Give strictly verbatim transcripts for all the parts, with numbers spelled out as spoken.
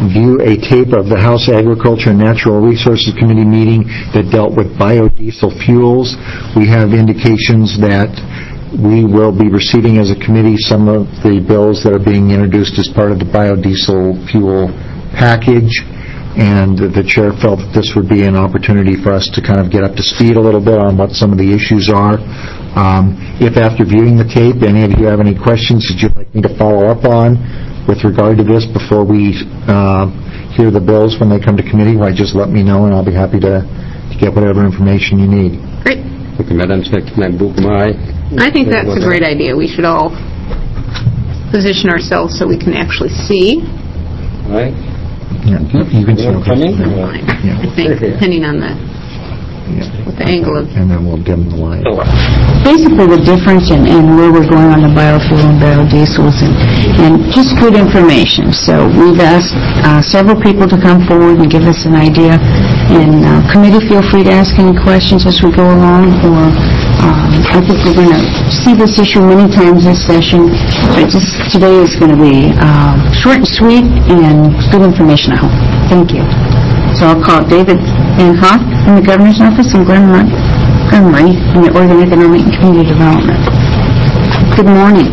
view a tape of the House Agriculture and Natural Resources Committee meeting that dealt with biodiesel fuels. We have indications that we will be receiving as a committee some of the bills that are being introduced as part of the biodiesel fuel package, and the chair felt that this would be an opportunity for us to kind of get up to speed a little bit on what some of the issues are. Um, if after viewing the tape any of you have any questions that you'd like me to follow up on with regard to this before we uh, hear the bills when they come to committee, why just let me know and I'll be happy to, to get whatever information you need. Great. Okay, Madam Secretary. I think that's a great idea. We should all position ourselves so we can actually see. All right. Yeah, you can see coming. Yeah. I think, depending on the yeah. with the angle of, and then we'll dim the light. Basically, the difference in, in where we're going on the biofuel and biodiesels, and, and just good information. So we've asked uh, several people to come forward and give us an idea. And uh, committee, feel free to ask any questions as we go along. Or um, I think we're going to see this issue many times this session. But just today is going to be uh, short and sweet and good information, I hope. Thank you. So I'll call David Van Hoff from the Governor's Office and Glenn Montgomery from the Oregon Economic and Community Development. Good morning.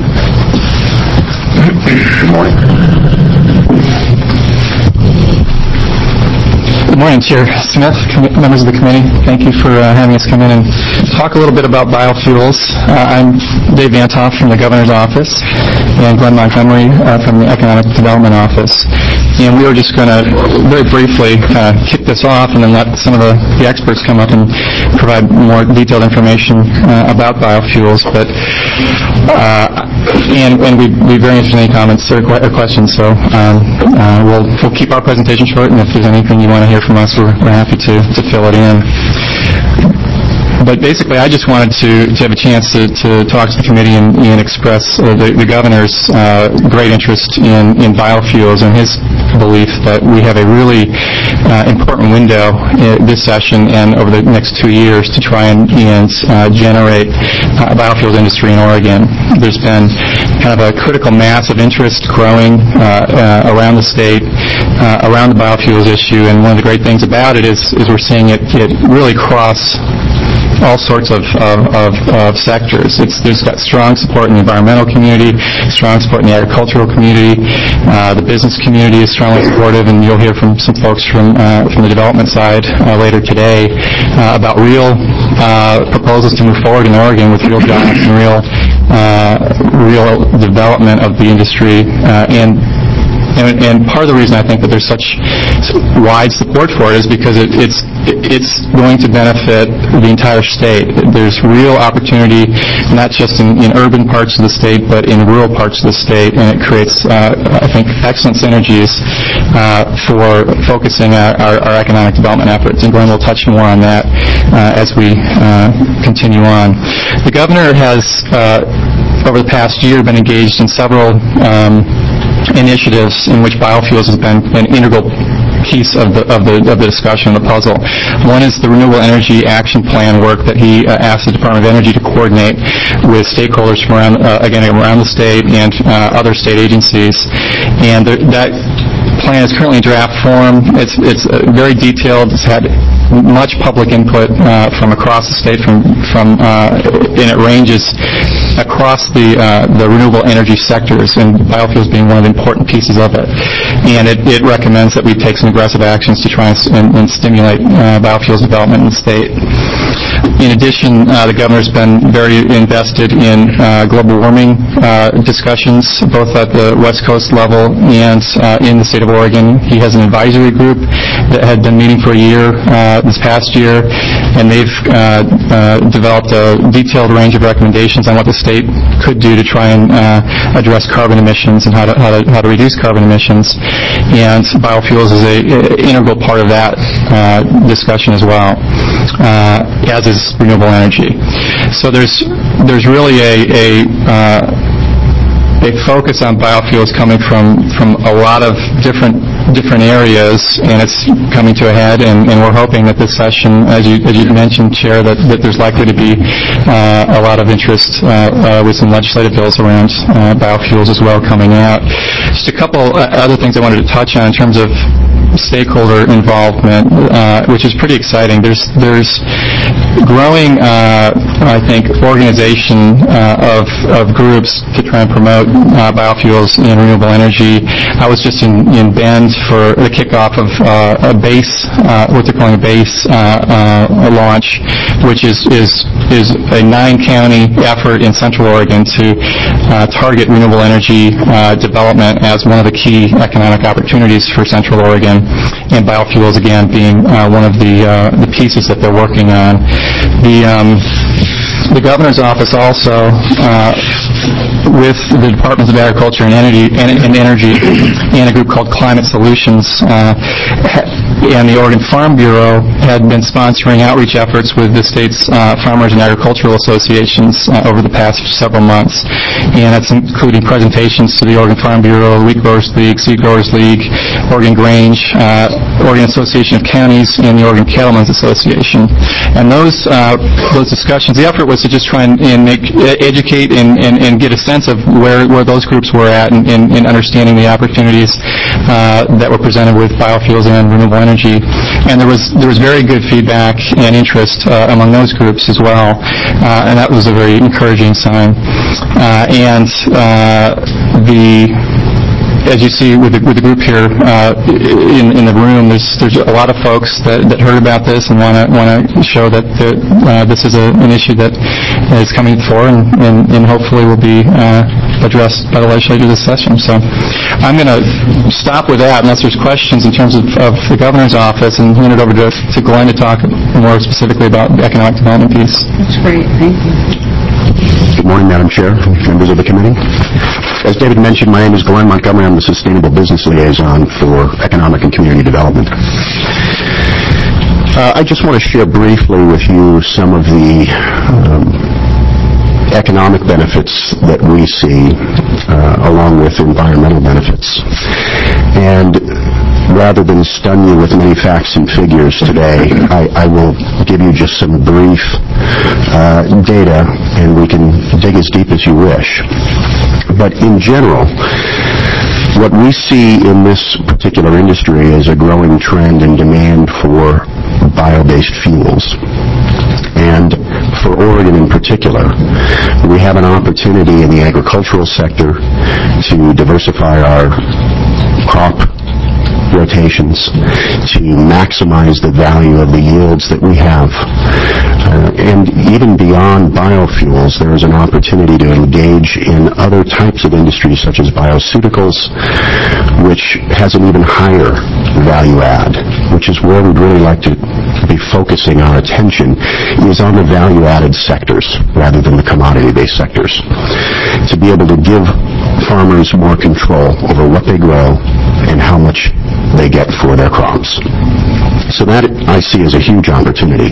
Good morning. Good morning, Chair Smith, com- members of the committee. Thank you for uh, having us come in and talk a little bit about biofuels. Uh, I'm Dave Van Hoff from the Governor's Office and Glenn Montgomery uh, from the Economic Development Office. And we were just going to very briefly uh, kick this off and then let some of the, the experts come up and provide more detailed information uh, about biofuels. But uh, and, and we'd be very interested in any comments or, qu- or questions. So um, uh, we'll, we'll keep our presentation short, and if there's anything you want to hear from us, we're, we're happy to, to fill it in. But basically, I just wanted to, to have a chance to, to talk to the committee and, and express uh, the, the governor's uh, great interest in, in biofuels and his belief that we have a really uh, important window uh, this session and over the next two years to try and, and uh, generate uh, a biofuels industry in Oregon. There's been kind of a critical mass of interest growing uh, uh, around the state, uh, around the biofuels issue, and one of the great things about it is, is we're seeing it, it really cross all sorts of, of, of, of sectors. It's, there's got strong support in the environmental community, strong support in the agricultural community. Uh, the business community is strongly supportive, and you'll hear from some folks from uh, from the development side uh, later today uh, about real uh, proposals to move forward in Oregon with real jobs and real uh, real development of the industry. Uh, and And, and part of the reason I think that there's such wide support for it is because it, it's it's going to benefit the entire state. There's real opportunity, not just in, in urban parts of the state, but in rural parts of the state, and it creates, uh, I think, excellent synergies uh, for focusing our, our, our economic development efforts. And Glenn will touch more on that uh, as we uh, continue on. The governor has, uh, over the past year, been engaged in several um, initiatives in which biofuels has been an integral piece of the of the of the discussion, the puzzle. One is the Renewable Energy Action Plan work that he uh, asked the Department of Energy to coordinate with stakeholders from around uh, again around the state and uh, other state agencies, and the, that plan is currently in draft form. It's it's uh, very detailed. It's had much public input uh, from across the state, from from uh, and it ranges across the uh, the renewable energy sectors, and biofuels being one of the important pieces of it. And it, it recommends that we take some aggressive actions to try and, and, and stimulate uh, biofuels development in the state. In addition, uh, the governor's been very invested in uh, global warming uh, discussions, both at the West Coast level and uh, in the state of Oregon. He has an advisory group that had been meeting for a year uh, this past year, and they've uh, uh, developed a detailed range of recommendations on what the state could do to try and uh, address carbon emissions and how to, how to how to reduce carbon emissions. And biofuels is a, a integral part of that uh, discussion as well, uh, as is renewable energy. So there's there's really a a, uh, a focus on biofuels coming from from a lot of different different areas, and it's coming to a head, and, and we're hoping that this session, as you, as you mentioned, Chair, that, that there's likely to be uh, a lot of interest uh, uh, with some legislative bills around uh, biofuels as well coming out. Just a couple uh, other things I wanted to touch on in terms of stakeholder involvement, uh, which is pretty exciting. There's there's growing, uh, I think, organization uh, of of groups to try and promote uh, biofuels and renewable energy. I was just in, in Bend for the kickoff of uh, a base, uh, what they're calling a base uh, uh, launch, which is is is a nine-county effort in Central Oregon to uh, target renewable energy uh, development as one of the key economic opportunities for Central Oregon. And biofuels, again, being uh, one of the uh, the pieces that they're working on. The um, the governor's office also, uh, with the Departments of Agriculture and Energy, and, and Energy, and a group called Climate Solutions, uh, and the Oregon Farm Bureau had been sponsoring outreach efforts with the state's uh, farmers and agricultural associations uh, over the past several months, and that's including presentations to the Oregon Farm Bureau, Wheat Growers League, Seed Growers League, Oregon Grange, uh, Oregon Association of Counties, and the Oregon Cattlemen's Association. And those uh, those discussions, the effort was to just try and, and make, educate and, and, and get a sense of where, where those groups were at in, in, in understanding the opportunities uh, that were presented with biofuels and renewable energy. And there was there was very good feedback and interest uh, among those groups as well, uh, and that was a very encouraging sign. Uh, and uh, the as you see with the, with the group here uh, in, in the room, there's there's a lot of folks that, that heard about this and want to want to show that the, uh, this is a, an issue that is coming forward and, and, and hopefully will be uh, addressed by the legislature this session. So I'm going to stop with that unless there's questions in terms of, of the governor's office, and hand it over to, to Glenn to talk more specifically about the economic development piece. That's great. Thank you. Good morning, Madam Chair, members of the committee. As David mentioned, my name is Glenn Montgomery. I'm the Sustainable Business Liaison for Economic and Community Development. Uh, I just want to share briefly with you some of the um, economic benefits that we see uh, along with environmental benefits. And rather than stun you with many facts and figures today, I, I will give you just some brief uh, data, and we can dig as deep as you wish. But in general, what we see in this particular industry is a growing trend in demand for bio-based fuels. And for Oregon in particular, we have an opportunity in the agricultural sector to diversify our crop rotations, to maximize the value of the yields that we have. Uh, and even beyond biofuels, there is an opportunity to engage in other types of industries such as bioceuticals, which has an even higher value add, which is where we'd really like to be focusing our attention, is on the value-added sectors rather than the commodity-based sectors. To be able to give farmers more control over what they grow and how much they get for their crops. So that I see as a huge opportunity.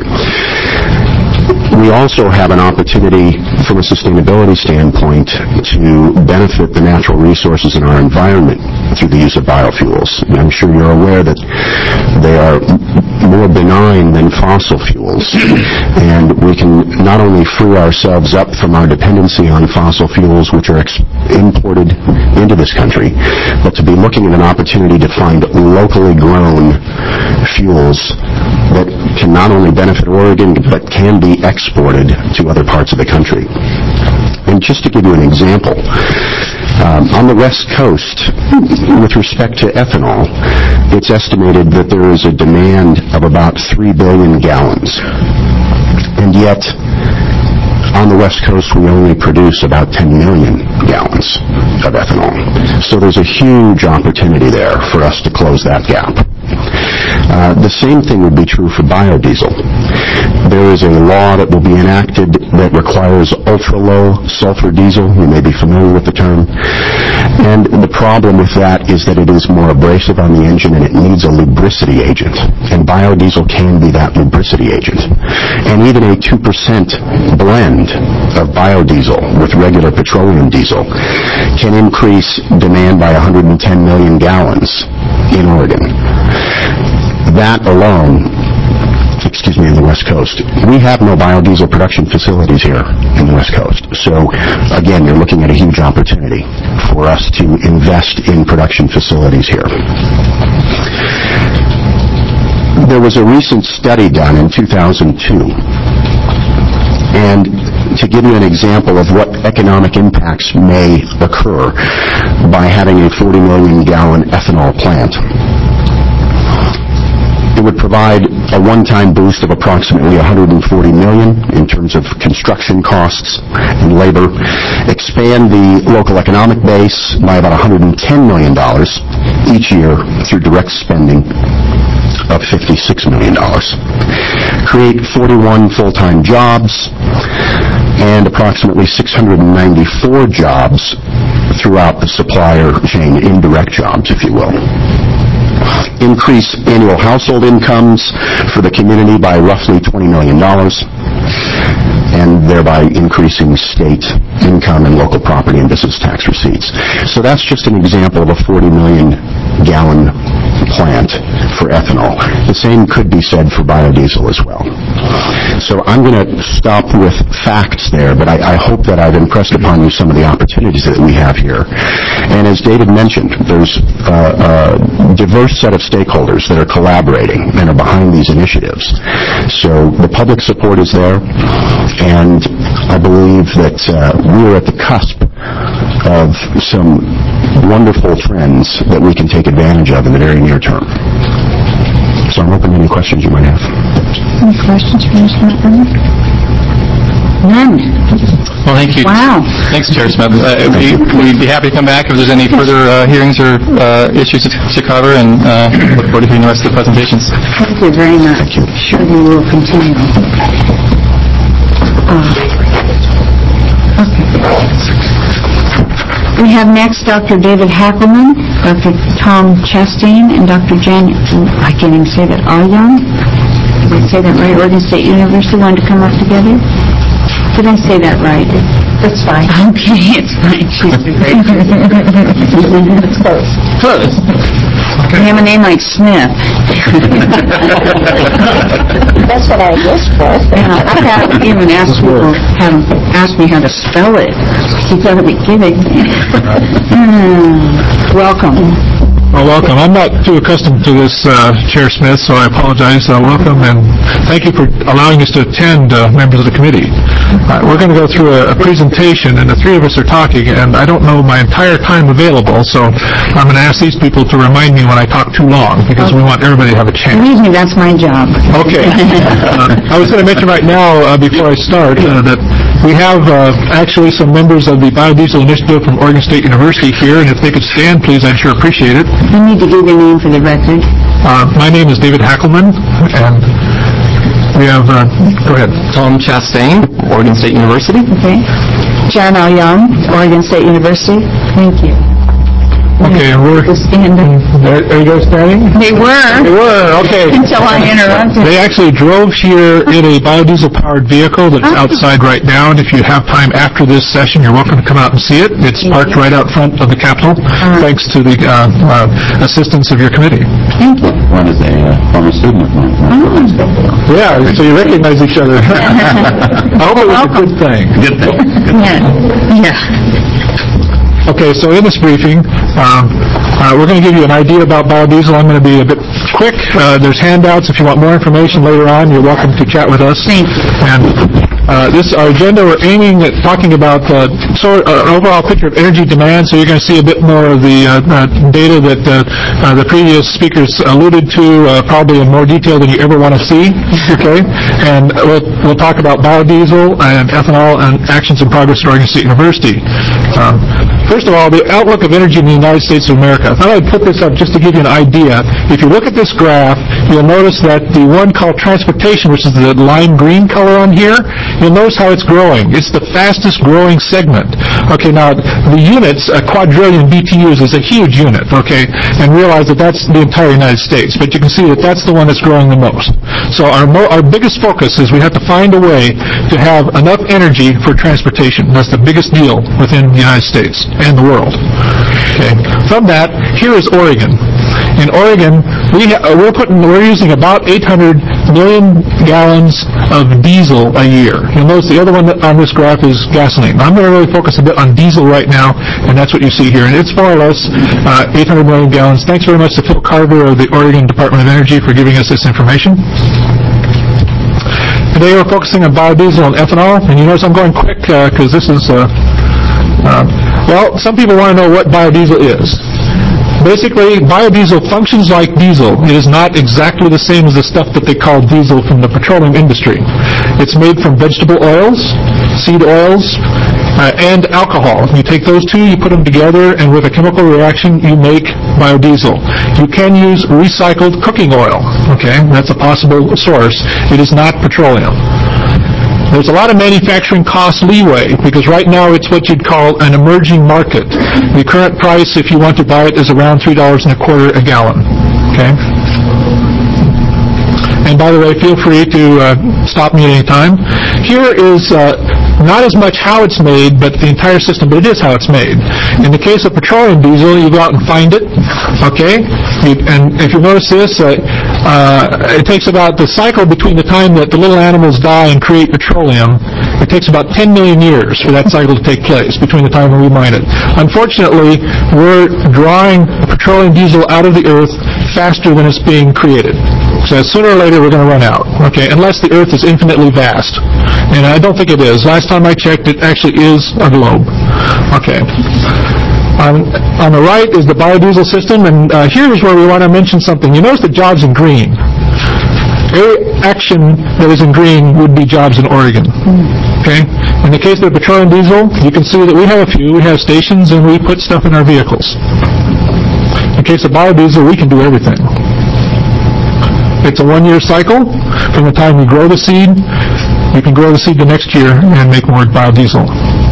We also have an opportunity from a sustainability standpoint to benefit the natural resources in our environment through the use of biofuels. I'm sure you're aware that they are more benign than fossil fuels, and we can not only free ourselves up from our dependency on fossil fuels, which are ex- imported into this country, but to be looking at an opportunity to find locally grown fuels that can not only benefit Oregon, but can be exported to other parts of the country. And just to give you an example, um, on the West Coast, with respect to ethanol, it's estimated that there is a demand of about three billion gallons. And yet, on the West Coast, we only produce about ten million gallons of ethanol. So there's a huge opportunity there for us to close that gap. Uh, the same thing would be true for biodiesel. There is a law that will be enacted that requires ultra-low sulfur diesel. You may be familiar with the term. And the problem with that is that it is more abrasive on the engine and it needs a lubricity agent. And biodiesel can be that lubricity agent. And even a two percent blend of biodiesel with regular petroleum diesel can increase demand by one hundred ten million gallons in Oregon. That alone, excuse me, in the West Coast. We have no biodiesel production facilities here in the West Coast. So, again, you're looking at a huge opportunity for us to invest in production facilities here. There was a recent study done in two thousand two, and to give you an example of what economic impacts may occur by having a forty million gallon ethanol plant. It would provide a one-time boost of approximately one hundred forty million dollars in terms of construction costs and labor, expand the local economic base by about one hundred ten million dollars each year through direct spending of fifty-six million dollars, create forty-one full-time jobs, and approximately six hundred ninety-four jobs throughout the supplier chain, indirect jobs, if you will. Increase annual household incomes for the community by roughly twenty million dollars, and thereby increasing state income and local property and business tax receipts. So that's just an example of a forty million gallon plant for ethanol. The same could be said for biodiesel as well. So I'm going to stop with facts there, but I, I hope that I've impressed upon you some of the opportunities that we have here. And as David mentioned, there's a, a diverse set of stakeholders that are collaborating and are behind these initiatives. So the public support is there, and I believe that uh, we're at the cusp of some wonderful trends that we can take advantage of in the very near term. So I'm open to any questions you might have. Any questions for Mister Montgomery? None. Well, thank you. Wow. Thanks, Chair Smith. Uh, we, we'd be happy to come back if there's any further uh, hearings or uh, issues to, to cover, and uh, look forward to hearing the rest of the presentations. Thank you very much. Thank you. Sure we will continue. Uh, okay. We have next Doctor David Hackelman, Doctor Tom Chastain, and Doctor Jen, I can't even say that, Aryoung? Did I say that right? Oregon State University wanted to come up together? Did I say that right? That's fine. Okay, it's fine. She's great. It's close. Close. Okay. You have a name like Smith. That's what I wished for. Yeah, I haven't even asked people, haven't asked me how to spell it. You gotta be kidding. mm, welcome. Well, welcome. I'm not too accustomed to this, uh, Chair Smith, so I apologize. Uh, welcome, and thank you for allowing us to attend, uh, members of the committee. Uh, we're going to go through a, a presentation, and the three of us are talking, and I don't know my entire time available, so I'm going to ask these people to remind me when I talk too long, because we want everybody to have a chance. Believe me, that's my job. Okay. uh, I was going to mention right now, uh, before I start, uh, that we have uh, actually some members of the Biodiesel Initiative from Oregon State University here, and if they could stand, please, I'd sure appreciate it. You need to give your name for the record. Uh, my name is David Hackelman, and we have, uh, go ahead. Tom Chastain, Oregon State University. Okay. John Young, Oregon State University. Thank you. Okay, and we're... Stand up. Are, are you guys standing? They were. They were, okay. Until I interrupted. They actually drove here in a biodiesel-powered vehicle that's Oh. outside right now, and if you have time after this session, you're welcome to come out and see it. It's parked right out front of the Capitol, Uh-huh. thanks to the uh, uh, assistance of your committee. Thank you. One is a uh, former student of mine. Oh. Yeah, so you recognize each other. I hope it was a good thing. Good thing. Yeah. Yeah. Okay, so in this briefing, um, uh, we're going to give you an idea about biodiesel. I'm going to be a bit quick. Uh, there's handouts. If you want more information later on, you're welcome to chat with us. Thank you. And Uh, this our agenda. We're aiming at talking about uh, sort uh, an overall picture of energy demand. So you're going to see a bit more of the uh, uh, data that uh, uh, the previous speakers alluded to, uh, probably in more detail than you ever want to see. Okay, and we'll we'll talk about biodiesel and ethanol and actions in progress at Oregon State University. Um, first of all, the outlook of energy in the United States of America. I thought I'd put this up just to give you an idea. If you look at this graph, you'll notice that the one called transportation, which is the lime green color on here, you'll notice how it's growing. It's the fastest growing segment. Okay, now the units, a quadrillion B T Us is a huge unit, okay, and realize that that's the entire United States, but you can see that that's the one that's growing the most. So our, mo- our biggest focus is we have to find a way to have enough energy for transportation. That's the biggest deal within the United States and the world. Okay. From that, here is Oregon. In Oregon, we ha- we're putting we're using about eight hundred million gallons of diesel a year. You'll notice the other one that on this graph is gasoline. I'm going to really focus a bit on diesel right now, and that's what you see here. And it's more or less uh, eight hundred million gallons. Thanks very much to Phil Carver of the Oregon Department of Energy for giving us this information. Today we're focusing on biodiesel and ethanol, and you notice I'm going quick because uh, this is, uh, uh, well, some people want to know what biodiesel is. Basically, biodiesel functions like diesel. It is not exactly the same as the stuff that they call diesel from the petroleum industry. It's made from vegetable oils, seed oils, uh, and alcohol. You take those two, you put them together, and with a chemical reaction, you make biodiesel. You can use recycled cooking oil. Okay, that's a possible source. It is not petroleum. There's a lot of manufacturing cost leeway because right now it's what you'd call an emerging market. The current price, if you want to buy it, is around three dollars and a quarter a gallon. Okay? And by the way, feel free to uh, stop me at any time. Here is uh, not as much how it's made, but the entire system, but it is how it's made. In the case of petroleum diesel, you go out and find it, okay? You, and if you notice this, uh, uh, it takes about the cycle between the time that the little animals die and create petroleum, it takes about ten million years for that cycle to take place between the time when we mine it. Unfortunately, we're drawing petroleum diesel out of the earth faster than it's being created. So sooner or later we're going to run out, okay, unless the earth is infinitely vast. And I don't think it is. Last time I checked, it actually is a globe. Okay. Um, on the right is the biodiesel system, and uh, here is where we want to mention something. You notice the jobs in green. Every action that is in green would be jobs in Oregon. Okay? In the case of the petroleum diesel, you can see that we have a few. We have stations, and we put stuff in our vehicles. In the case of biodiesel, we can do everything. It's a one-year cycle. From the time we grow the seed, you can grow the seed the next year and make more biodiesel.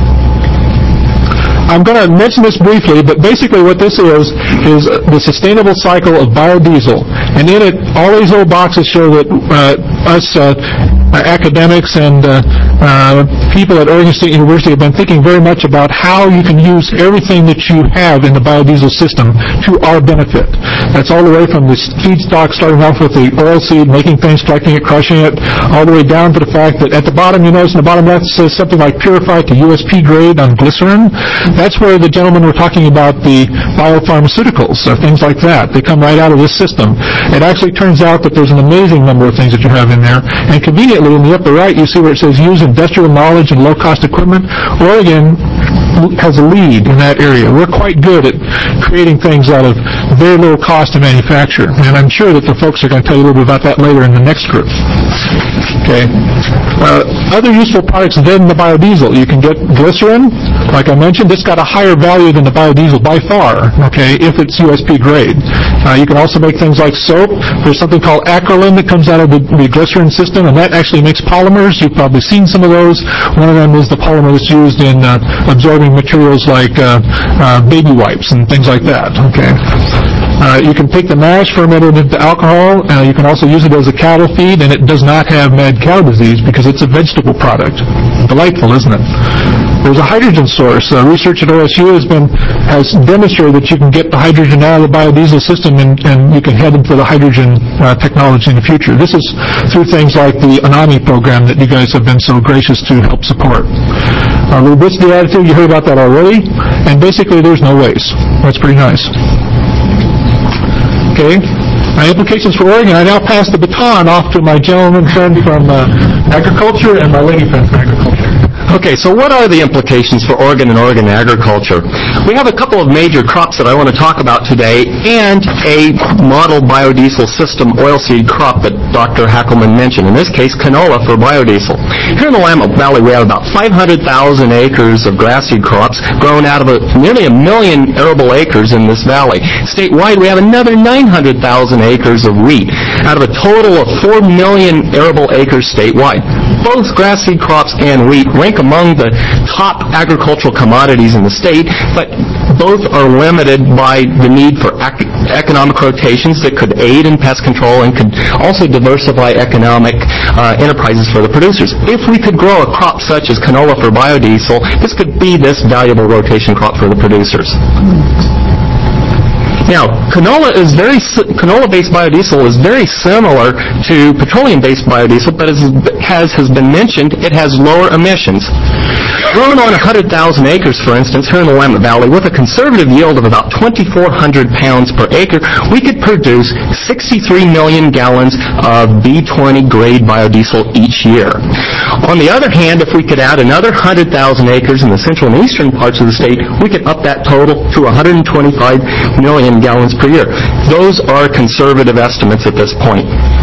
I'm going to mention this briefly, but basically what this is, is the sustainable cycle of biodiesel. And in it, all these little boxes show that uh, us uh, academics and uh, uh, people at Oregon State University have been thinking very much about how you can use everything that you have in the biodiesel system to our benefit. That's all the way from the feedstock, starting off with the oil seed, making things, collecting it, crushing it, all the way down to the fact that at the bottom, you notice in the bottom left it says something like purified to U S P grade on glycerin. That's where the gentlemen were talking about the biopharmaceuticals, or things like that. They come right out of this system. It actually turns out that there's an amazing number of things that you have in there. And conveniently, in the upper right, you see where it says use industrial knowledge and low-cost equipment. Oregon has a lead in that area. We're quite good at creating things out of very little cost to manufacture. And I'm sure that the folks are going to tell you a little bit about that later in the next group. Okay. Uh, other useful products than the biodiesel. You can get glycerin. Like I mentioned, it's got a higher value than the biodiesel by far, okay, if it's U S P grade. Uh, you can also make things like soap. There's something called acrolein that comes out of the, the glycerin system, and that actually makes polymers. You've probably seen some of those. One of them is the polymer that's used in uh, absorbing materials like uh, uh, baby wipes and things like that, okay. Uh, you can take the mash, ferment it into alcohol. Uh, you can also use it as a cattle feed, and it does not have mad cow disease because it's a vegetable product. Delightful, isn't it? There's a hydrogen source. Uh, research at O S U has been has demonstrated that you can get the hydrogen out of the biodiesel system, and, and you can head into the hydrogen uh, technology in the future. This is through things like the ANAMI program that you guys have been so gracious to help support. Uh, lubricity additive, you heard about that already, and basically there's no waste. That's pretty nice. Okay. Uh, implications for Oregon. I now pass the baton off to my gentleman friend from uh, agriculture and my lady friend from agriculture. Okay, so what are the implications for Oregon and Oregon agriculture? We have a couple of major crops that I want to talk about today and a model biodiesel system oilseed crop that Doctor Hackelman mentioned, in this case canola for biodiesel. Here in the Willamette Valley we have about five hundred thousand acres of grass seed crops grown out of a, nearly a million arable acres in this valley. Statewide we have another nine hundred thousand acres of wheat out of a total of four million arable acres statewide. Both grass seed crops and wheat rank among the top agricultural commodities in the state, but both are limited by the need for ec- economic rotations that could aid in pest control and could also diversify economic uh, enterprises for the producers. If we could grow a crop such as canola for biodiesel, this could be this valuable rotation crop for the producers. Now, canola is very canola-based biodiesel is very similar to petroleum-based biodiesel, but as has, has been mentioned, it has lower emissions. Grown on one hundred thousand acres, for instance, here in the Willamette Valley, with a conservative yield of about twenty-four hundred pounds per acre, we could produce sixty-three million gallons of B twenty grade biodiesel each year. On the other hand, if we could add another one hundred thousand acres in the central and eastern parts of the state, we could up that total to one hundred twenty-five million gallons per year. Those are conservative estimates at this point.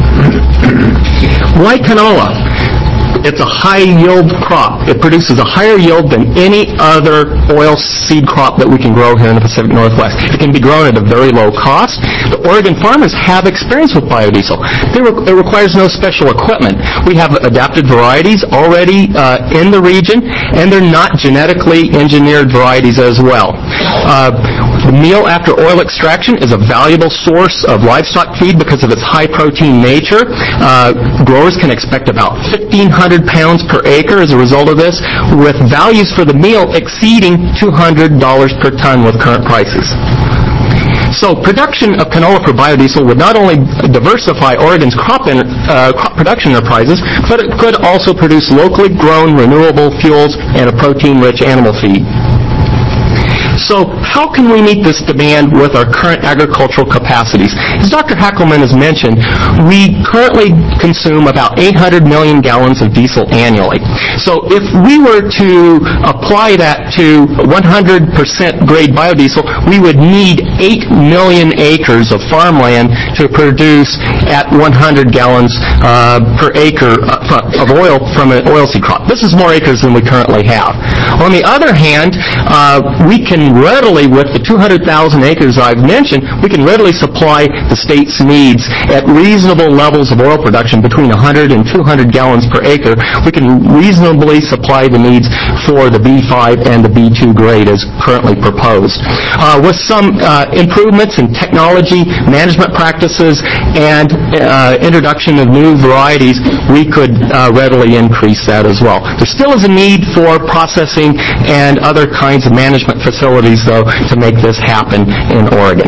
Why canola? It's a high-yield crop. It produces a higher yield than any other oil seed crop that we can grow here in the Pacific Northwest. It can be grown at a very low cost. The Oregon farmers have experience with biodiesel. Re- it requires no special equipment. We have adapted varieties already uh, in the region, and they're not genetically engineered varieties as well. Uh, the meal after oil extraction is a valuable source of livestock feed because of its high-protein nature. Uh, growers can expect about fifteen hundred pounds per acre as a result of this, with values for the meal exceeding two hundred dollars per ton with current prices. So production of canola for biodiesel would not only diversify Oregon's crop, in, uh, crop production enterprises, but it could also produce locally grown renewable fuels and a protein-rich animal feed. So how can we meet this demand with our current agricultural capacities? As Doctor Hackelman has mentioned, we currently consume about eight hundred million gallons of diesel annually. So if we were to apply that to one hundred percent grade biodiesel, we would need eight million acres of farmland to produce at one hundred gallons uh, per acre of oil from an oilseed crop. This is more acres than we currently have. On the other hand, uh, we can readily, with the two hundred thousand acres I've mentioned, we can readily supply the state's needs at reasonable levels of oil production between one hundred and two hundred gallons per acre. We can reasonably supply the needs for the B five and the B two grade as currently proposed. Uh, with some uh, improvements in technology, management practices, and uh, introduction of new varieties, we could uh, readily increase that as well. There still is a need for processing and other kinds of management facilities, though, to make this happen in Oregon.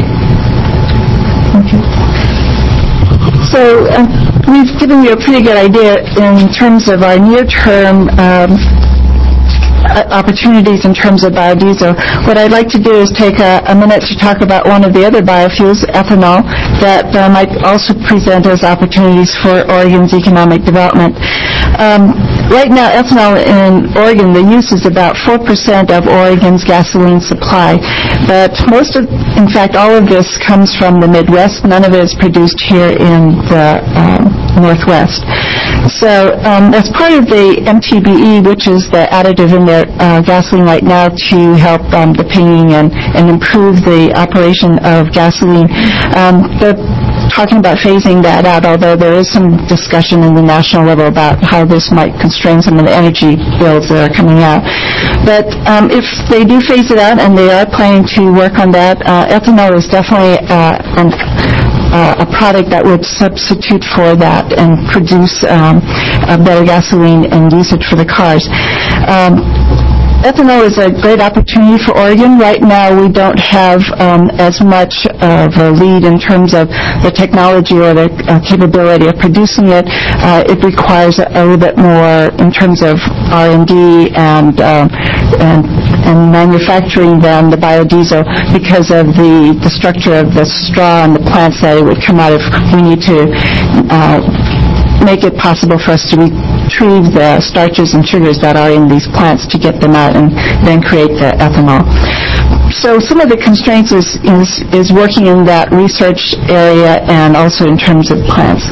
So uh, we've given you a pretty good idea in terms of our near-term um, opportunities in terms of biodiesel. What I'd like to do is take a, a minute to talk about one of the other biofuels, ethanol, that uh, might also present as opportunities for Oregon's economic development. Um, right now, ethanol in Oregon, the use is about four percent of Oregon's gasoline supply. But most of, in fact, all of this comes from the Midwest. None of it is produced here in the um, Northwest. So um, as part of the M T B E, which is the additive in their uh, gasoline right now to help um, the pinging and, and improve the operation of gasoline, um, they're talking about phasing that out, although there is some discussion in the national level about how this might constrain some of the energy bills that are coming out. But um, if they do phase it out, and they are planning to work on that, uh, ethanol is definitely uh, an Uh, a product that would substitute for that and produce um, a better gasoline and use it for the cars. Um, ethanol is a great opportunity for Oregon. Right now, we don't have um, as much of a lead in terms of the technology or the uh, capability of producing it. Uh, it requires a, a little bit more in terms of R and D and, um, and and manufacturing than the biodiesel because of the, the structure of the straw and the plants that it would come out of. We need to uh, make it possible for us to retrieve the starches and sugars that are in these plants to get them out and then create the ethanol. So some of the constraints is, is, is working in that research area and also in terms of plants.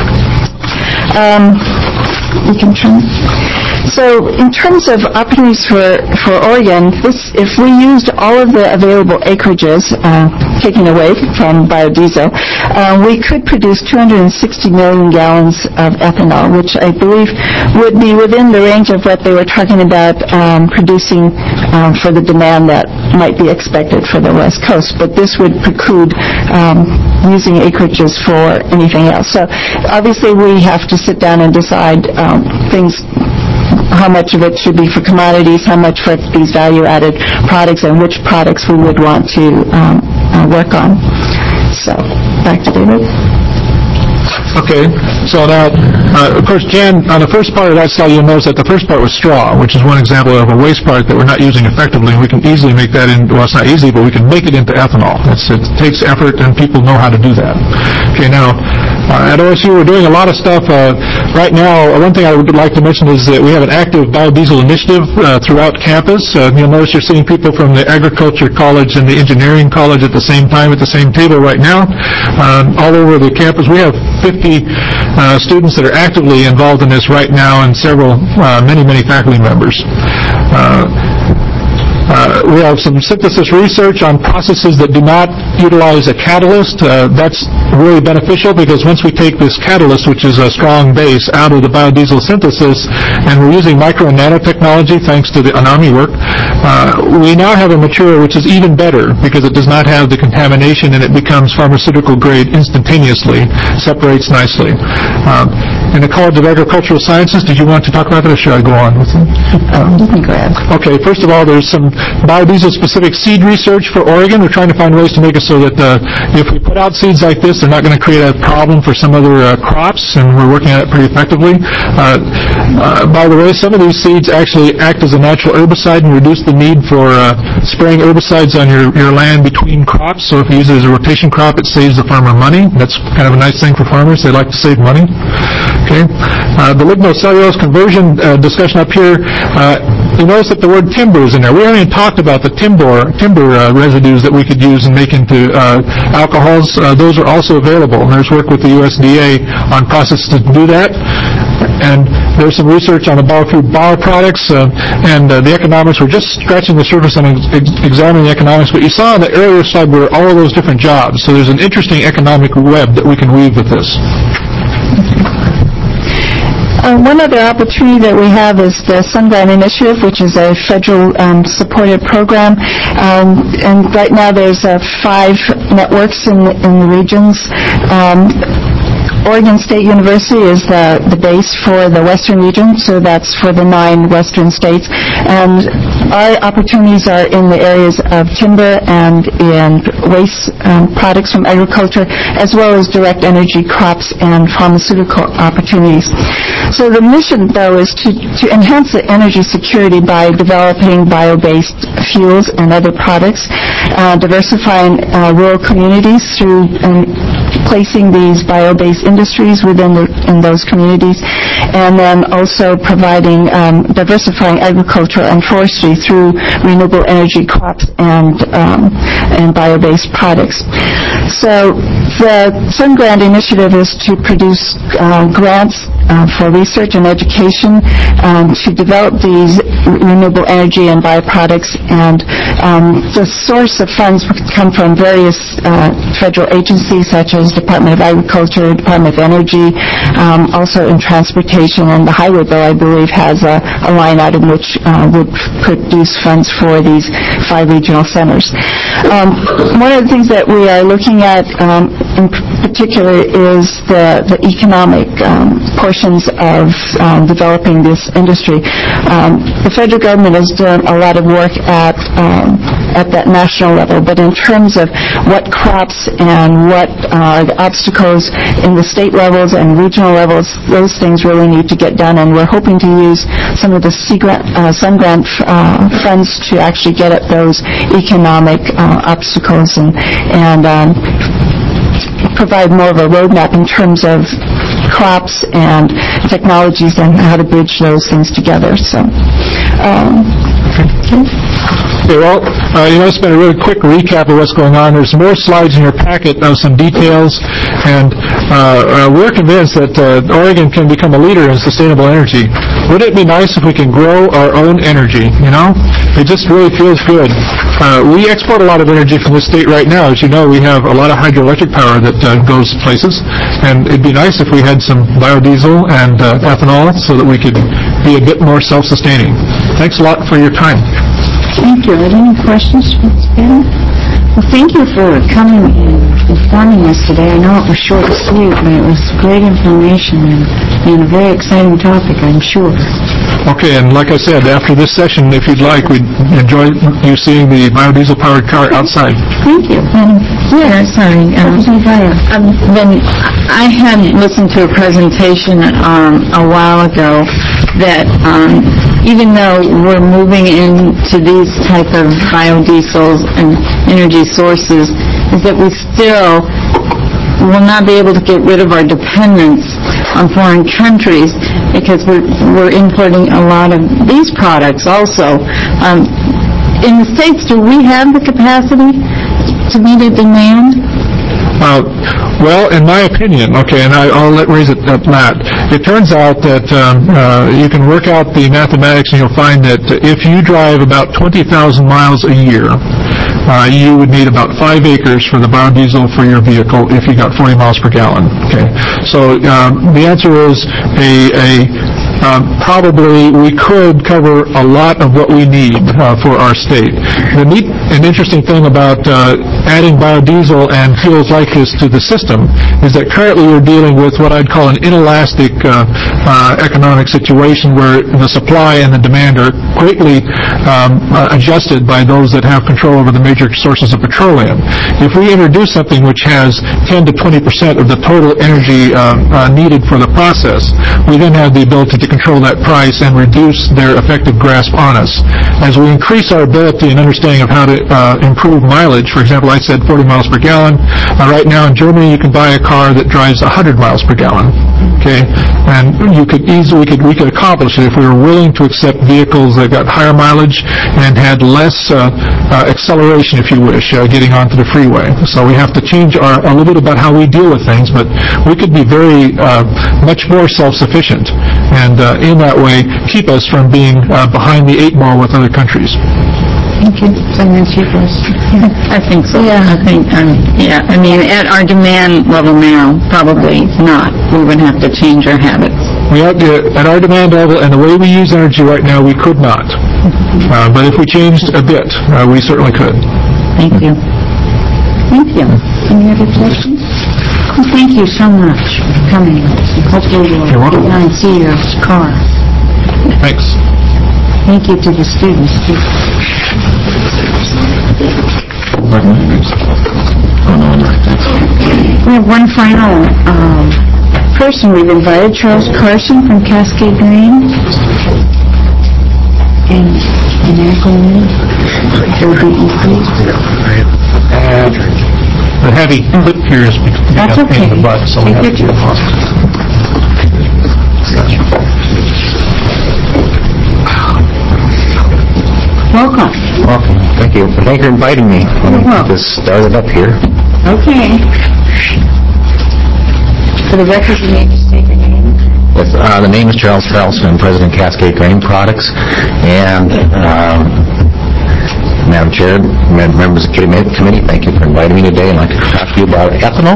Um, you can turn. So in terms of opportunities for, for Oregon, this, if we used all of the available acreages, uh, taken away from biodiesel, uh, we could produce two hundred sixty million gallons of ethanol, which I believe would be within the range of what they were talking about um, producing um, for the demand that might be expected for the West Coast. But this would preclude um, using acreages for anything else. So obviously we have to sit down and decide um, things, how much of it should be for commodities, how much for these value-added products, and which products we would want to um, uh, work on. So, back to David. Okay, so now, uh, of course, Jan, on the first part of that slide, you'll notice that the first part was straw, which is one example of a waste product that we're not using effectively, and we can easily make that in, well, it's not easy, but we can make it into ethanol. It's, it takes effort, and people know how to do that. Okay, now, uh, at O S U, we're doing a lot of stuff. Uh, right now, one thing I would like to mention is that we have an active biodiesel initiative uh, throughout campus. Uh, you'll notice you're seeing people from the Agriculture College and the Engineering College at the same time, at the same table right now, um, all over the campus. We have fifty uh, students that are actively involved in this right now, and several, uh, many, many faculty members. Uh, Uh, we have some synthesis research on processes that do not utilize a catalyst. Uh, that's really beneficial because once we take this catalyst, which is a strong base, out of the biodiesel synthesis, and we're using micro and nanotechnology thanks to the ANAMI work, uh, we now have a material which is even better because it does not have the contamination and it becomes pharmaceutical grade instantaneously, separates nicely. Uh, in the College of Agricultural Sciences, did you want to talk about that or should I go on with it? Um, you can go ahead. Okay, first of all, there's some biodiesel-specific seed research for Oregon. We're trying to find ways to make it so that uh, if we put out seeds like this, they're not going to create a problem for some other uh, crops, and we're working at it pretty effectively. Uh, uh, by the way, some of these seeds actually act as a natural herbicide and reduce the need for uh, spraying herbicides on your, your land between crops. So if you use it as a rotation crop, it saves the farmer money. That's kind of a nice thing for farmers. They like to save money. Okay. Uh, the lignocellulose conversion uh, discussion up here, uh, you notice that the word timber is in there. We haven't even talked about the timber timber uh, residues that we could use and make into uh, alcohols. Uh, those are also available, and there's work with the U S D A on processes to do that. And there's some research on the biofuel bioproducts, uh, and uh, the economics. We're just scratching the surface on ex- examining the economics, but you saw on the earlier slide were all of those different jobs. So there's an interesting economic web that we can weave with this. Uh, one other opportunity that we have is the SunGrant Initiative, which is a federal um, supported program. Um, and right now there's uh, five networks in the, in the regions. Um, Oregon State University is the, the base for the Western region, so that's for the nine Western states. And our opportunities are in the areas of timber and in waste um, products from agriculture, as well as direct energy crops and pharmaceutical opportunities. So the mission, though, is to, to enhance the energy security by developing bio-based fuels and other products, uh, diversifying uh, rural communities through um, placing these bio-based industries within the, in those communities, and then also providing, um, diversifying agriculture and forestry through renewable energy crops and um, and bio-based products. So the SunGrant Initiative is to produce uh, grants uh, for research and education um, to develop these renewable energy and bioproducts, and um, the source of funds come from various uh, federal agencies such as Department of Agriculture, Department of Energy, um, also in transportation, and the highway bill, I believe, has a, a line item which uh, would produce funds for these five regional centers. Um, one of the things that we are looking at um, in particular is the, the economic um, portions of um, developing this industry. Um, the federal government has done a lot of work at um, at that national level, but in terms of what crops and what uh, the obstacles in the state levels and regional levels, those things really need to get done, and we're hoping to use some of the Sea Grant, uh, Sun Grant uh, funds to actually get at those economic uh, obstacles and, and um, provide more of a roadmap in terms of crops and technologies and how to bridge those things together. So, um, okay. Okay, well, uh, you know, it's been a really quick recap of what's going on. There's more slides in your packet of some details, and uh, uh, we're convinced that uh, Oregon can become a leader in sustainable energy. Wouldn't it be nice if we can grow our own energy, you know? It just really feels good. Uh, we export a lot of energy from this state right now. As you know, we have a lot of hydroelectric power that uh, goes places, and it'd be nice if we had some biodiesel and uh, ethanol so that we could be a bit more self-sustaining. Thanks a lot for your time. Thank you. Are there any questions for Miz Bannon? Well, thank you for coming and informing us today. I know it was short and sweet, but it was great information and, and a very exciting topic, I'm sure. Okay, and like I said, after this session, if you'd like, we'd enjoy you seeing the biodiesel-powered car outside. Thank you. Um, yeah, sorry. Um, um, when I had listened to a presentation um, a while ago that um, even though we're moving into these type of biodiesels and energy sources, is that we still will not be able to get rid of our dependence on foreign countries because we're, we're importing a lot of these products also. Um, in the States, do we have the capacity to meet a demand? Uh, well, in my opinion, okay, and I, I'll let raise it at that. It turns out that um, uh, you can work out the mathematics, and you'll find that if you drive about twenty thousand miles a year, uh, you would need about five acres for the biodiesel for your vehicle if you got forty miles per gallon. Okay, so um, the answer is a, a um, probably we could cover a lot of what we need uh, for our state. The neat and interesting thing about uh, adding biodiesel and fuels like this to the system is that currently we're dealing with what I'd call an inelastic uh, uh, economic situation where the supply and the demand are greatly um, uh, adjusted by those that have control over the major sources of petroleum. If we introduce something which has ten to twenty percent of the total energy uh, uh, needed for the process, we then have the ability to control that price and reduce their effective grasp on us. As we increase our ability and understanding of how to uh, improve mileage, for example, I said forty miles per gallon. Uh, right now in Germany, you can buy a car that drives one hundred miles per gallon. Okay, and you could easily we could we could accomplish it if we were willing to accept vehicles that got higher mileage and had less uh, uh, acceleration, if you wish, uh, getting onto the freeway. So we have to change our a little bit about how we deal with things, but we could be very uh, much more self-sufficient, and uh, in that way keep us from being uh, behind the eight ball with other countries. Thank you. Does that answer your question? I think so. Yeah. I think, um, yeah, I mean, at our demand level now, probably not. We would have to change our habits. We have to, at our demand level and the way we use energy right now, we could not. Uh, but if we changed a bit, uh, we certainly could. Thank you. Thank you. Any other questions? Well, thank you so much for coming. Hopefully we'll You're welcome. get down and see your car. Thanks. Thank you to the students, too. We have one final um, person we've invited, Charles Carson from Cascade Green. And an acronym. The heavy clip here is That's a pain in okay. the butt, so we have Take to your get Welcome. Welcome. Thank you. Thank you for inviting me. You're welcome. This started up here. Okay. For the record, you may just state your name. Yes, uh, the name is Charles Carlson. I'm President Cascade Grain Products. And um, Madam Chair, members of the committee, thank you for inviting me today. I'd like to talk to you about ethanol.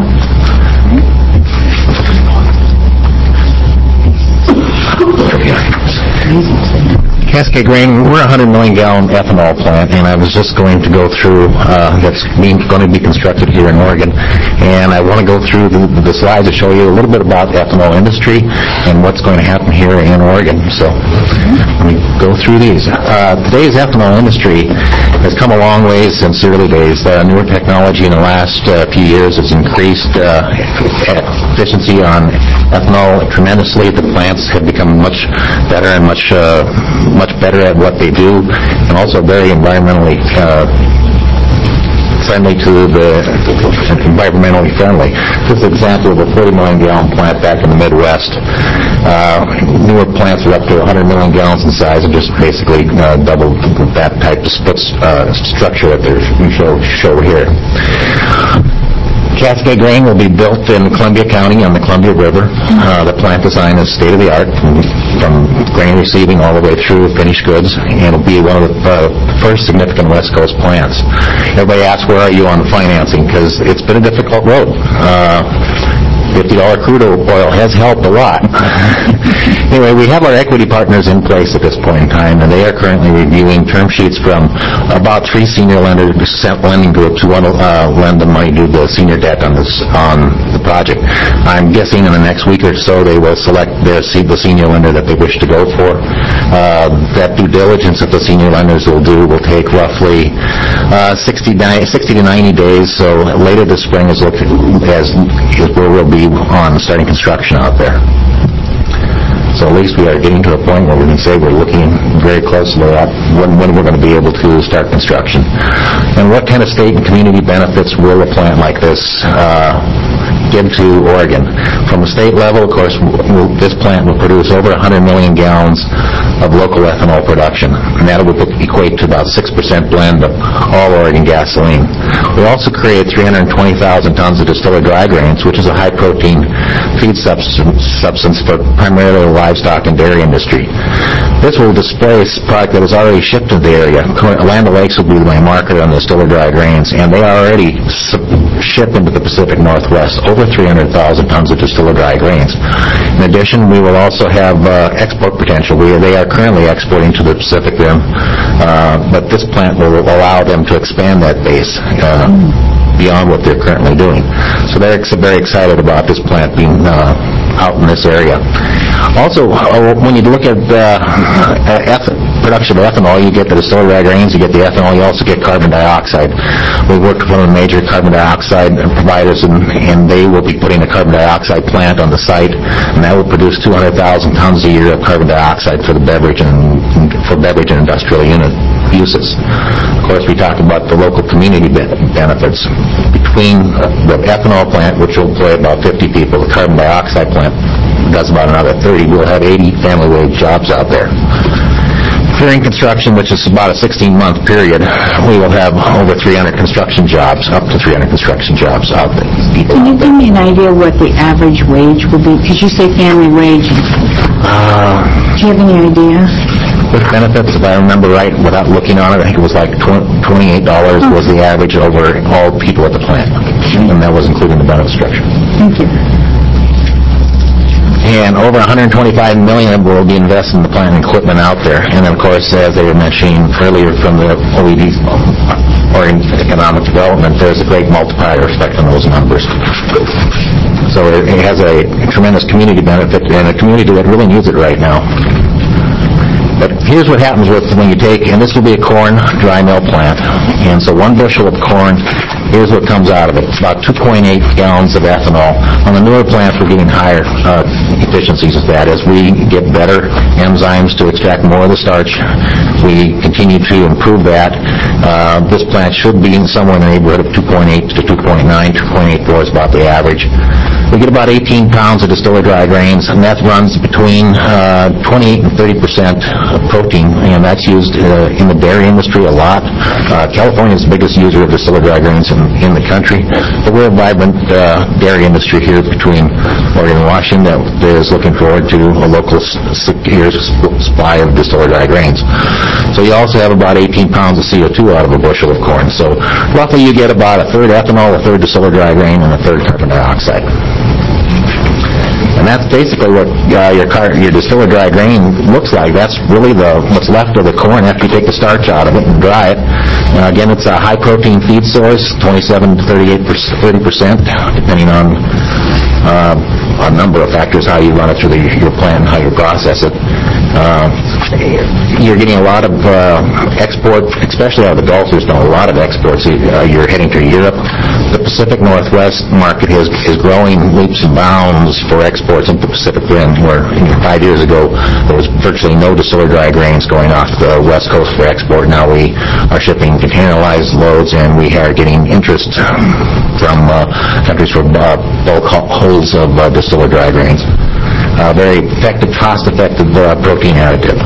Cascade Grain, we're a one hundred million gallon ethanol plant, and I was just going to go through, uh, that's being, going to be constructed here in Oregon, and I want to go through the, the slides to show you a little bit about the ethanol industry and what's going to happen here in Oregon. So let me go through these. Uh, today's ethanol industry has come a long ways since the early days. Uh, newer technology in the last uh, few years has increased uh, efficiency on ethanol tremendously. The plants have become much better and much uh, much better at what they do, and also very environmentally uh, friendly to the environmentally friendly. This is an example of a forty million gallon plant back in the Midwest. Uh, newer plants are up to one hundred million gallons in size and just basically uh, double that type of split uh, structure that they show, show here. Cascade Grain will be built in Columbia County on the Columbia River. Uh, the plant design is state-of-the-art, from, from grain receiving all the way through finished goods, and it'll be one of the uh, first significant West Coast plants. Everybody asks, where are you on the financing? Because it's been a difficult road. Uh, fifty dollar crude oil has helped a lot. Anyway, we have our equity partners in place at this point in time, and they are currently reviewing term sheets from about three senior lenders, lending groups who want to uh, lend the money to the senior debt on this on the project. I'm guessing in the next week or so they will select their the senior lender that they wish to go for. Uh, that due diligence that the senior lenders will do will take roughly uh, sixty to ninety days. So later this spring is looking as is where we'll be on starting construction out there. So at least we are getting to a point where we can say we're looking very closely at when, when we're going to be able to start construction. And what kind of state and community benefits will a plant like this uh, give to Oregon? From a state level, of course, we'll, this plant will produce over one hundred million gallons of local ethanol production, and that will equate to about six percent blend of all Oregon gasoline. We also create three hundred twenty thousand tons of distillers dry grains, which is a high-protein feed substance, substance for primarily the livestock and dairy industry. This will displace product that was already shipped to the area. Land O'Lakes will be my market on the distillers dry grains, and they already ship into the Pacific Northwest over three hundred thousand tons of distillers dry grains. In addition, we will also have uh, export potential. We, they are currently exporting to the Pacific Rim, uh, but this plant will allow them to expand that base uh, beyond what they're currently doing. So they're ex very excited about this plant being uh, out in this area. Also, uh, when you look at uh, eth production of ethanol, you get the distillers dry grains, you get the ethanol, you also get carbon dioxide. We worked with one of the major carbon dioxide providers, and, and they will be putting a carbon dioxide plant on the site, and that will produce two hundred thousand tons a year of carbon dioxide for the beverage and for beverage and industrial unit uses. Of course, we talked about the local community be benefits. Between the ethanol plant, which will employ about fifty people, the carbon dioxide plant does about another thirty. We'll have eighty family wage jobs out there. During construction, which is about a sixteen month period, we will have over three hundred construction jobs, up to three hundred construction jobs out there. Can you give me an idea what the average wage would be? Because you say family wage. Uh, Do you have any idea? With benefits, if I remember right, without looking on it, I think it was like twenty-eight dollars oh. was the average over all people at the plant, and that was including the benefit structure. Thank you. And over one hundred twenty-five million dollars will be invested in the plant and equipment out there. And then, of course, as they were mentioning earlier from the O E D, Oregon Economic Development, there's a great multiplier effect on those numbers. So it, it has a tremendous community benefit, and a community that really needs it right now. But here's what happens with when you take, and this will be a corn dry mill plant, and so one bushel of corn, here's what comes out of it. It's about two point eight gallons of ethanol. On the newer plants, we're getting higher uh, efficiencies with that. As we get better enzymes to extract more of the starch, we continue to improve that. Uh, this plant should be in somewhere in the neighborhood of two point eight to two point nine. two point eight four is about the average. We get about eighteen pounds of distillers dry grains, and that runs between uh, twenty-eight and thirty percent protein, and that's used uh, in the dairy industry a lot. Uh, California is the biggest user of distillers dry grains in, in the country, but we're a vibrant uh, dairy industry here between Oregon and Washington that is looking forward to a local secure supply of distillers dry grains. So you also have about eighteen pounds of C O two out of a bushel of corn. So roughly you get about a third ethanol, a third distillers dry grain, and a third carbon dioxide. And that's basically what uh, your car, your distiller dry grain looks like. That's really the what's left of the corn after you take the starch out of it and dry it. Uh, again, it's a high-protein feed source, twenty-seven to thirty-eight percent, thirty percent, depending on uh, a number of factors, how you run it through the, your plant and how you process it. Uh, you're getting a lot of uh, export, especially out of the Gulf. There's been a lot of exports. Uh, you're heading to Europe. The Pacific Northwest market is, is growing leaps and bounds for exports into the Pacific Rim, where you know, five years ago there was virtually no distiller dry grains going off the West Coast for export. Now we are shipping containerized loads, and we are getting interest from uh, countries for uh, bulk holds of uh, distiller dry grains. Uh, very effective, cost-effective uh, protein additive.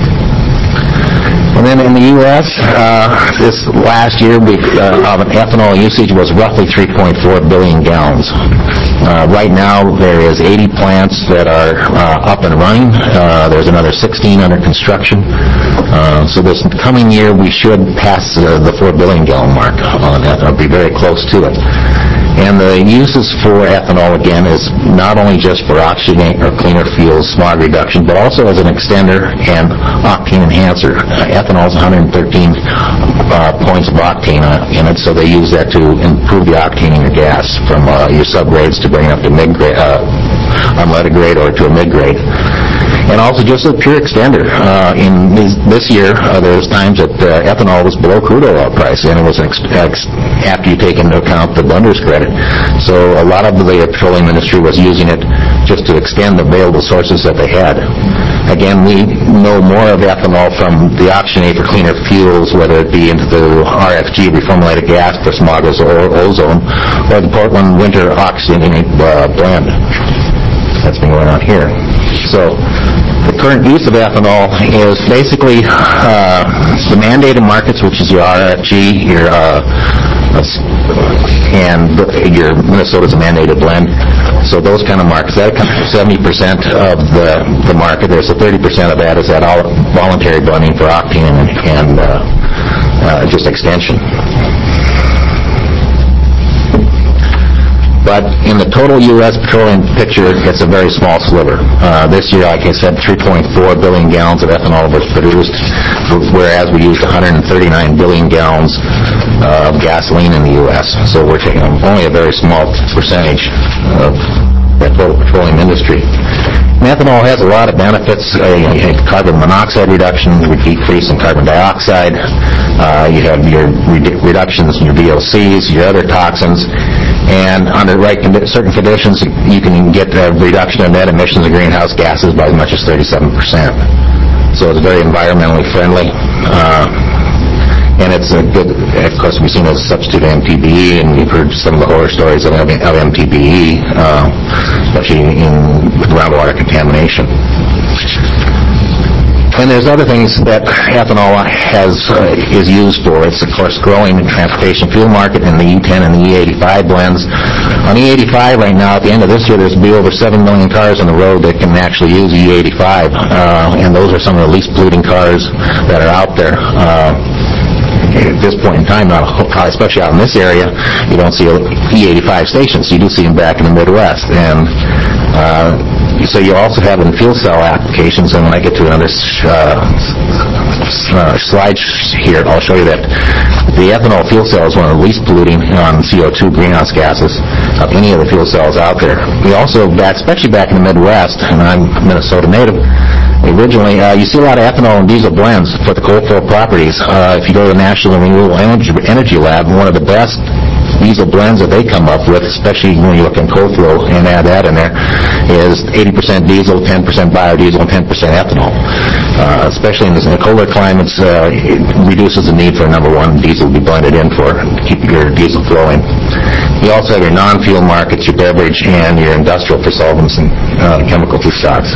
And then in the U S, uh, this last year, we, uh, of ethanol usage was roughly three point four billion gallons. Uh, right now, there is eighty plants that are uh, up and running. Uh, there's another sixteen under construction. Uh, so this coming year, we should pass uh, the four billion gallon mark on ethanol, be very close to it. And the uses for ethanol, again, is not only just for oxygenate or cleaner fuels, smog reduction, but also as an extender and octane enhancer. Uh, ethanol is one hundred thirteen uh, points of octane uh, in it, so they use that to improve the octane in your gas from uh, your subgrades to bring it up to mid-grade, uh, unleaded grade or to a mid-grade. And also just a pure extender. Uh, in this, this year, uh, there was times that uh, ethanol was below crude oil price, and it was ex- ex- after you take into account the blender's credit. So a lot of the petroleum industry was using it just to extend the available sources that they had. Again, we know more of ethanol from the oxygenate for cleaner fuels, whether it be into the R F G, reformulated gas for smog or ozone, or the Portland winter oxygenate uh, blend. That's been going on here. So the current use of ethanol is basically uh, the mandated markets, which is your R F G, your uh, and your Minnesota's a mandated blend. So those kind of markets, that accounts for seventy percent of the, the market. There's a thirty percent of that is that all voluntary blending for octane and, and uh, uh, just extension. But in the total U S petroleum picture, it's a very small sliver. Uh, this year, like I said, three point four billion gallons of ethanol was produced, whereas we used one hundred thirty-nine billion gallons uh, of gasoline in the U S. So we're taking only a very small percentage of the total petroleum industry. Methanol has a lot of benefits. Uh, you have carbon monoxide reduction, we decrease in carbon dioxide. Uh, you have your re- reductions in your V O Cs, your other toxins. And under right condi- certain conditions, you can get a reduction in net emissions of greenhouse gases by as much as thirty-seven percent. So it's very environmentally friendly. Uh, and it's a good, of course, we've seen it as a substitute to M T B E, and we've heard some of the horror stories of, of M T B E, uh, especially in groundwater contamination. And there's other things that ethanol has uh, is used for. It's, of course, growing in the transportation fuel market in the E ten and the E eighty-five blends. On E eighty-five right now, at the end of this year, there's going to be over seven million cars on the road that can actually use E eighty-five. Uh, and those are some of the least polluting cars that are out there. Uh, At this point in time, not especially out in this area, you don't see E eighty-five stations. You do see them back in the Midwest. And uh, so you also have in fuel cell applications, and when I get to another uh, uh, slide here, I'll show you that the ethanol fuel cell is one of the least polluting on C O two greenhouse gases of any of the fuel cells out there. We also, back, especially back in the Midwest, and I'm Minnesota native, originally, uh, you see a lot of ethanol and diesel blends for the coal flow properties. Uh, if you go to the National Renewable Energy, Energy Lab, one of the best diesel blends that they come up with, especially when you look in coal flow and add that in there, is eighty percent diesel, ten percent biodiesel, and ten percent ethanol. Uh, especially in the colder climates, uh, it reduces the need for number one diesel to be blended in for to keep your diesel flowing. You also have your non-fuel markets, your beverage, and your industrial for solvents and uh, chemical feedstocks.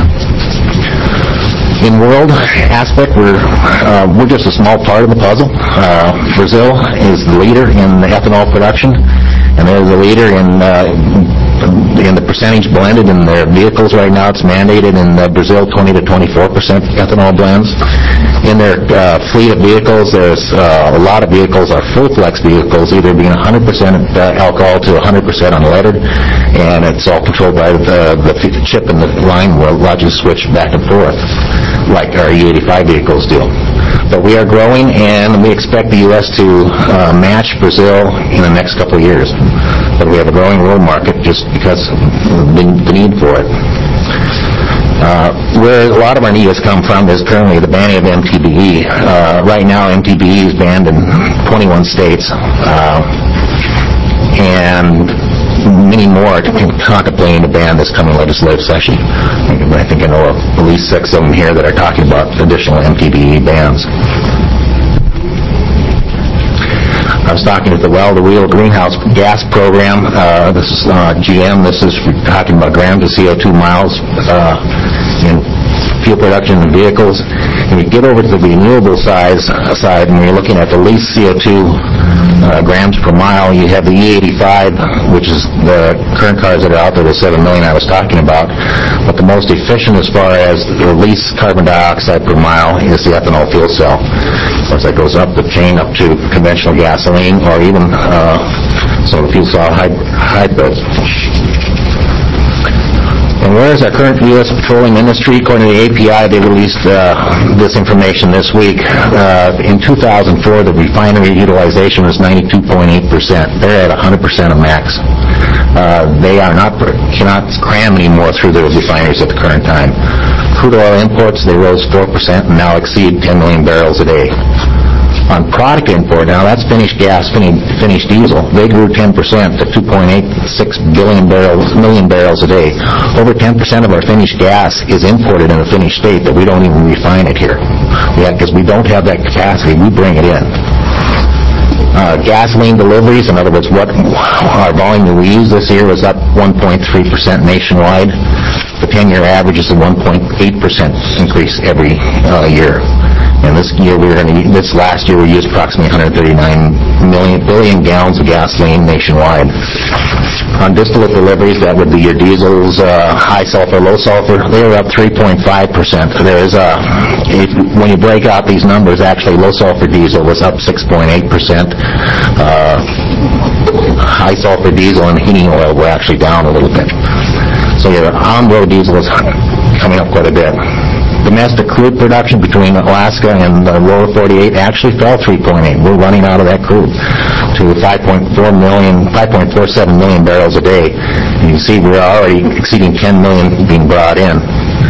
In world aspect, we're uh, we're just a small part of the puzzle. Uh, Brazil is the leader in ethanol production, and they're the leader in uh, in the percentage blended in their vehicles right now. It's mandated in uh, Brazil, twenty to twenty-four percent ethanol blends. In their uh, fleet of vehicles, there's uh, a lot of vehicles are full-flex vehicles, either being one hundred percent uh, alcohol to one hundred percent unleaded, and it's all controlled by the, the chip in the line will allow you to switch back and forth, like our E eighty-five vehicles do. But we are growing, and we expect the U S to uh, match Brazil in the next couple of years. But we have a growing world market just because of the, the need for it. Uh, where a lot of our need has come from is currently the banning of M T B E. Uh, right now, M T B E is banned in twenty-one states, uh, and many more are contemplating to ban this coming legislative session. I think I know of at least six of them here that are talking about additional M T B E bans. I was talking with the well-to-wheel greenhouse gas program. Uh, this is uh, G M. This is talking about grams of C O two miles uh, in fuel production in vehicles. And you get over to the renewable size, side, and you're looking at the least C O two uh, grams per mile. You have the E eighty-five, which is the current cars that are out there, the seven million I was talking about. But the most efficient as far as the least carbon dioxide per mile is the ethanol fuel cell. Of course, that goes up the chain up to conventional gasoline or even uh, some of the fuel cell hybrids. And where is our current U S petroleum industry? According to the A P I, they released uh, this information this week. Uh, in two thousand four, the refinery utilization was ninety-two point eight percent. They're at one hundred percent of max. Uh, they are not cannot cram anymore through their refineries at the current time. Crude oil imports, they rose four percent and now exceed ten million barrels a day. On product import, now that's finished gas, finished, finished diesel, they grew ten percent to two point eight six billion barrels, million barrels a day. Over ten percent of our finished gas is imported in a finished state, but we don't even refine it here. Because we don't have that capacity, we bring it in. Uh, gasoline deliveries, in other words, what our volume that we use this year was up one point three percent nationwide. The ten-year average is a one point eight percent increase every uh, year. And this year, we were going to, this last year, we used approximately one hundred thirty-nine million billion gallons of gasoline nationwide. On distillate deliveries, that would be your diesels, uh, high sulfur, low sulfur. They were up three point five percent. There is a, if, when you break out these numbers, actually, low sulfur diesel was up six point eight percent. Uh, high sulfur diesel and heating oil were actually down a little bit. So your on-road diesel is coming up quite a bit. Domestic crude production between Alaska and the lower forty-eight actually fell three point eight. We're running out of that crude to five point four million, five point four seven million barrels a day. And you see we're already exceeding ten million being brought in.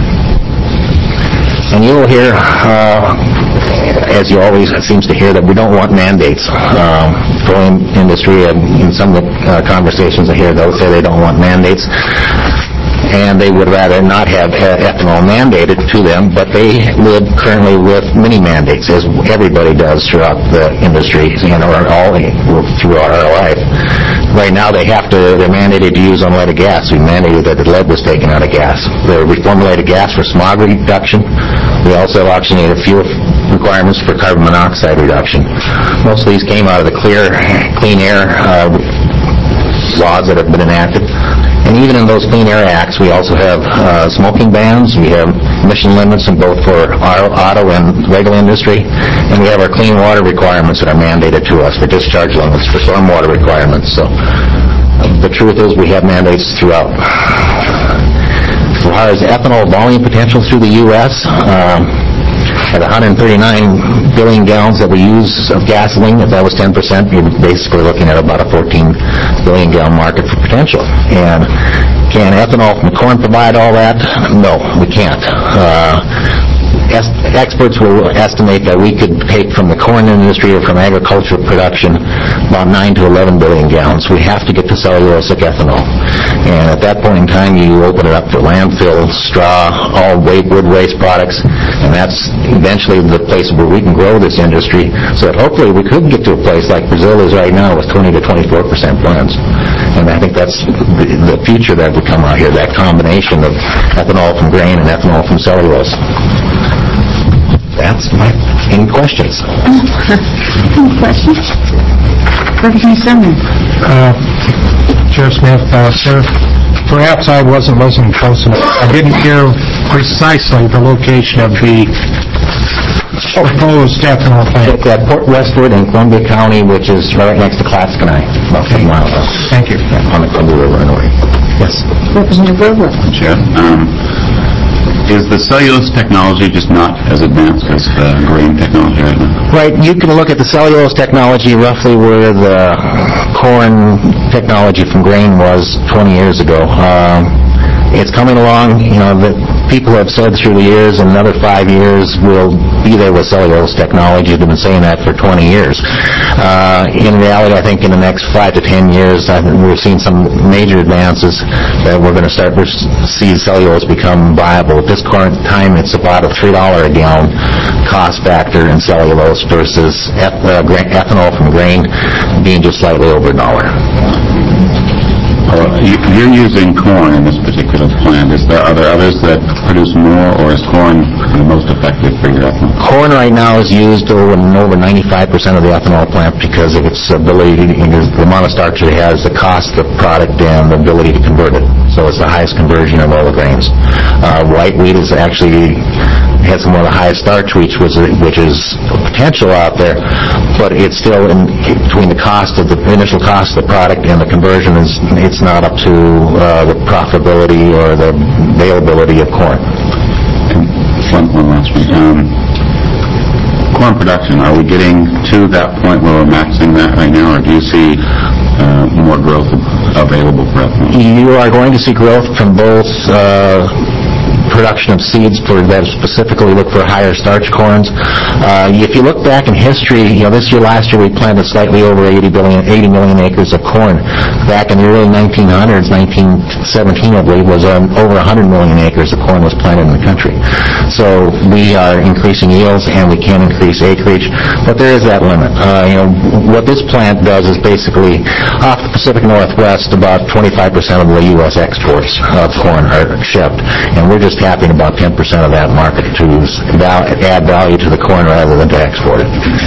And you'll hear, uh, as you always seems to hear, that we don't want mandates. Uh, petroleum industry, and in some of the uh, conversations I hear, they'll say they don't want mandates. And they would rather not have ethanol mandated to them, but they live currently with many mandates, as everybody does throughout the industry and or all throughout our life. Right now, they have to, they're mandated to use unleaded gas. We mandated that the lead was taken out of gas. The reformulated gas for smog reduction. We also have oxygenated fuel requirements for carbon monoxide reduction. Most of these came out of the clear, clean air uh, laws that have been enacted. And even in those Clean Air Acts, we also have uh, smoking bans, we have emission limits in both for auto, auto and regular industry, and we have our clean water requirements that are mandated to us for discharge limits, for stormwater requirements. So uh, the truth is we have mandates throughout. As far as ethanol volume potential through the U S, um, at one hundred thirty-nine billion gallons that we use of gasoline, if that was ten percent, you're basically looking at about a fourteen billion gallon market for potential. And can ethanol from corn provide all that? No, we can't. Uh, es- experts will estimate that we could take from the corn industry or from agricultural production about nine to eleven billion gallons. We have to get to cellulosic ethanol. And at that point in time, you open it up for landfill, straw, all wood waste products, and that's eventually the place where we can grow this industry so that hopefully we could get to a place like Brazil is right now with twenty to twenty-four percent blends. And I think that's the, the future that would come out here, that combination of ethanol from grain and ethanol from cellulose. That's my, any questions? Any questions? Representative Sumner. Uh, Chair Smith, uh, sir, Perhaps I wasn't listening close enough. I didn't hear precisely the location of the proposed ethanol plant. It's at Port Westwood in Columbia County, which is right next to Clatskanie, about fifty miles out. Thank you. Yeah, on the Columbia River, anyway. Yes. Representative Grover. Chair, um, is the cellulose technology just not as advanced as the grain technology right now? Right, you can look at the cellulose technology roughly where the corn technology from grain was twenty years ago. Um, it's coming along, you know, that people have said through the years, in another five years we'll be there with cellulose technology. They've been saying that for twenty years. Uh, in reality, I think in the next five to ten years, I think we're seeing some major advances that we're going to start to see cellulose become viable. At this current time, it's about a three dollars a gallon cost factor in cellulose versus eth- uh, gra- ethanol from grain being just slightly over a dollar. Or you- You're using corn in this particular plant. Is there, are there others that produce more, or is corn the most effective for your ethanol? Corn right now is used over in over ninety-five percent of the ethanol plant because of its ability, to, the amount of starch it has, the cost of the product, and the ability to convert it. So it's the highest conversion of all the grains. Uh, white wheat is actually has some of the highest starch, which was which is potential out there, but it's still in between the cost of the initial cost of the product and the conversion is it's not up to uh, the profitability or the availability of corn. And one, one last one. Um, corn production, are we getting to that point where we're maxing that right now, or do you see uh, more growth available for ethanol? You are going to see growth from both uh, production of seeds for that specifically look for higher starch corns. Uh, if you look back in history, you know, this year, last year, we planted slightly over eighty billion, eighty million acres of corn. Back in the early nineteen hundreds, nineteen seventeen, I believe, was um, over one hundred million acres of corn was planted in the country. So we are increasing yields and we can increase acreage, but there is that limit. Uh, you know, what this plant does is basically off the Pacific Northwest, about twenty-five percent of the U S exports of corn are shipped, and we're just tapping about ten percent of that market to val- add value to the corn rather than to export it.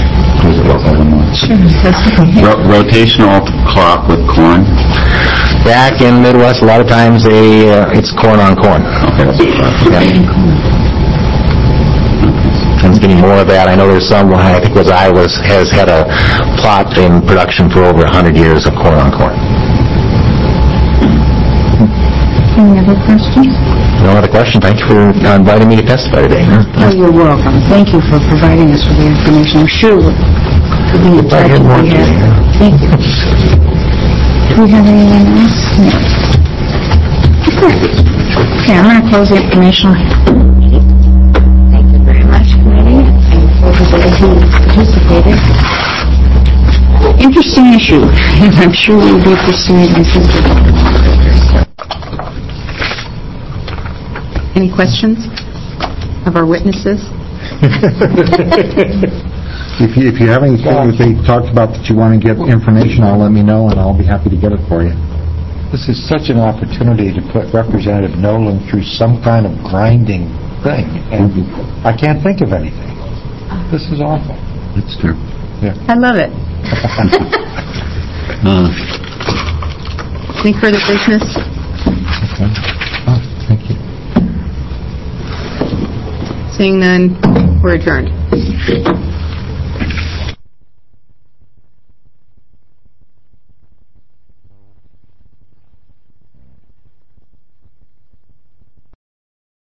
Ro- rotational crop with corn? Back in the Midwest, a lot of times they uh, it's corn on corn. Okay, that's what I Yeah. And it's getting more of that. I know there's some, I think it was Iowa, has had a plot in production for over one hundred years of corn on corn. Any other questions? No other question. Thank you for uh, inviting me to testify today. Oh, you're welcome. Thank you for providing us with the information. I'm sure we'll be in touch if we have. Thank you. Do we have anyone else? No. Okay. Okay, I'm going to close the informational meeting. Thank you very much, committee, and for everybody who participated. Interesting issue, and I'm sure we'll be pursuing this as well. Any questions of our witnesses? If you, if you have anything that they talked about that you want to get information on, let me know, and I'll be happy to get it for you. This is such an opportunity to put Representative Nolan through some kind of grinding thing, and I can't think of anything. This is awful. That's true. Yeah. I love it. Uh, Any further business? Okay. Oh, thank you. Seeing none, we're adjourned.